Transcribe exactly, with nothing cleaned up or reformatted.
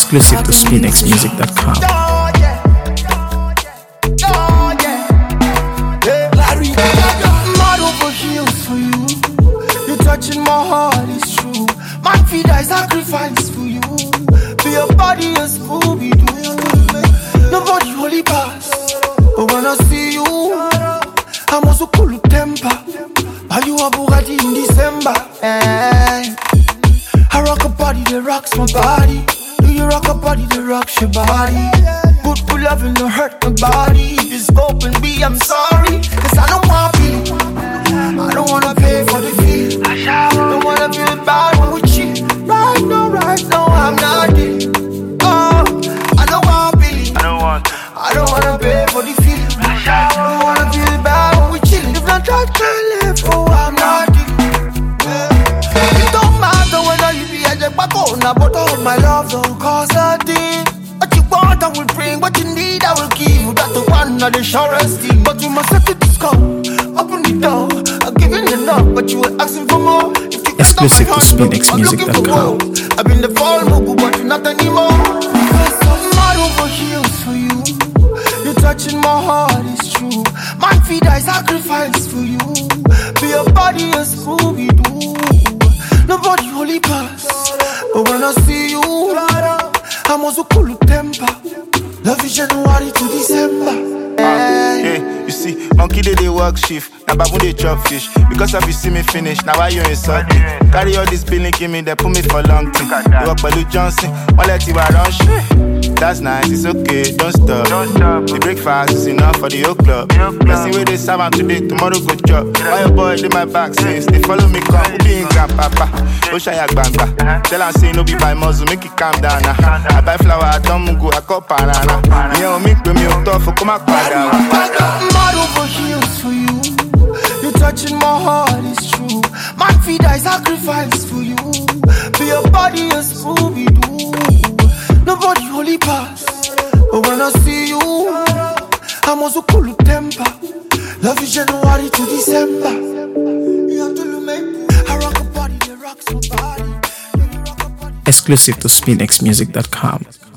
Exclusive to spinx music dot com. Mad over heels for you. You're touching my heart, it's true. My feet I sacrifice for you. For your body a Scooby-Doo. Nobody holy pass. But when I see you, I'm also cool with temper. While you are Bugatti in December. Hey. I rock a body that rocks my body. Do you rock a body that rocks your body? Good for loving don't hurt my body. Just open me, I'm sorry. Cause I don't want to. I don't wanna pay for the fee. I don't wanna feel bad when we cheat. Right now, right now, I'm not it. Oh, I don't want to. I don't want. I don't wanna pay for the fee. I don't wanna feel bad when we chill. If not, I can't live. Oh, I'm not it. It don't matter whether you be a jack back on, but all my love don't cost a thing. What you want, I will bring. What you need, I will give you. That's the one of the surest thing. But you must set the disco. Open the door. I'm giving enough, but you were asking for more. If you Exclusive to spinx music dot com. I've been the fall mugu, but not anymore. Because I'm mad over heels for you. You're touching my heart, it's true. My feet I sacrifice for you. For your body a Scooby-Doo. Nobody holy pass. But when I see you, I'm also cool with temper. Love is January to December. Uh, hey, you see, monkey they, they work shift. Now babu they chop fish. Because if you see me finish, now why you insult me? Carry all this billing, give me, they put me for long thing. You work by Lou Johnson, one let you run shit. That's nice, it's okay, don't stop. Don't stop. The breakfast is enough for the whole club. Let's see where they serve out today, tomorrow go job. Why your boy did my back since they follow me come, be in grandpapa. Oshaya banga. Tell her say no be by muzzle, make it calm down now. I buy flower, I don't go, I call banana. Me and me me up tough, come back down. Mad over heels for you. You're touching my heart, it's true. My feet I sacrifice for you. For your body a Scooby-Doo. Nobody holy pass. But when I see you, I'm also cool with temper. Love is January to December. I rock a body that rocks my body. Exclusive to spinx music dot com.